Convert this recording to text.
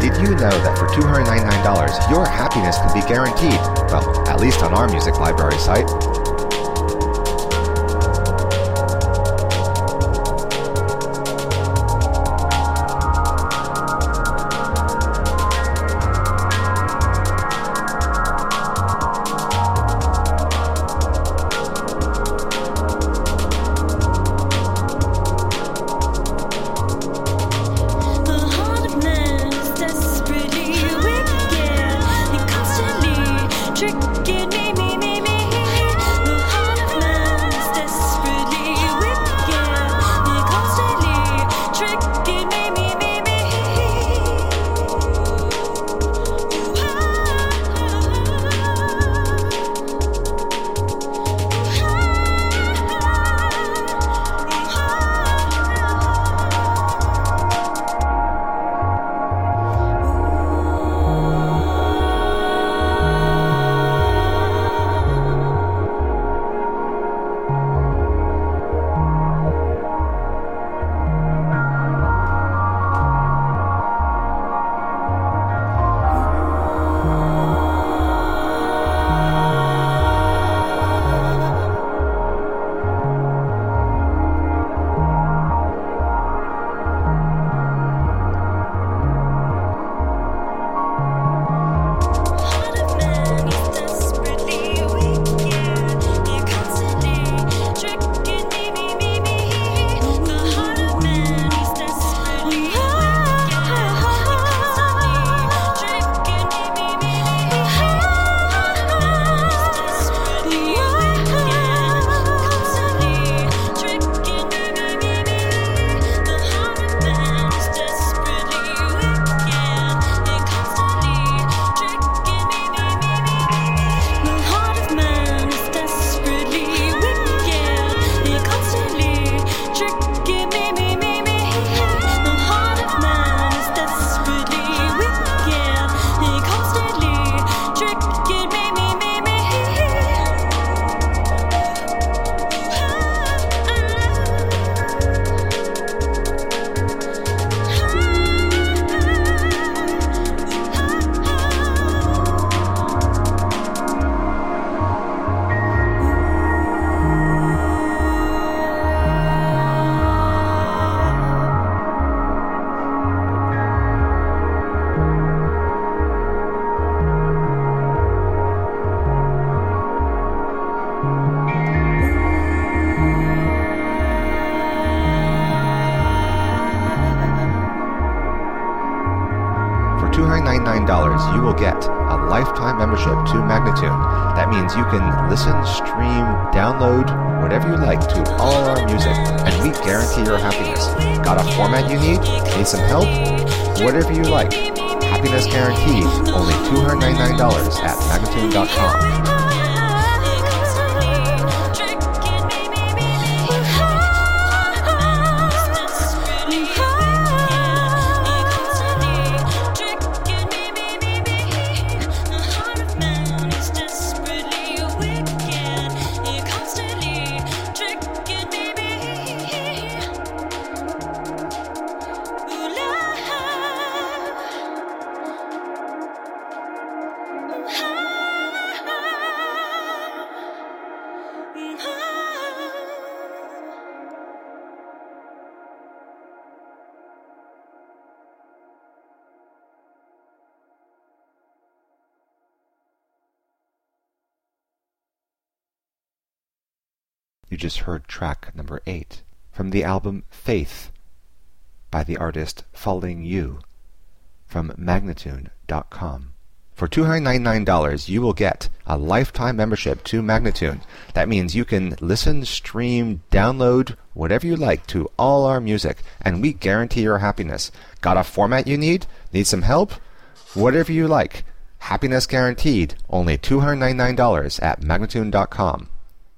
Did you know that for $299, your happiness can be guaranteed? Well, at least on our music library site. $299, you will get a lifetime membership to Magnatune. That means you can listen, stream, download, whatever you like to all our music, and we guarantee your happiness. Got a format you need? Need some help? Whatever you like. Happiness guaranteed. Only $299 at Magnatune.com. You just heard track number 8 from the album Faith by the artist Falling You from Magnatune.com. For $299, you will get a lifetime membership to Magnatune. That means you can listen, stream, download, whatever you like to all our music, and we guarantee your happiness. Got a format you need? Need some help? Whatever you like. Happiness guaranteed. Only $299 at Magnatune.com.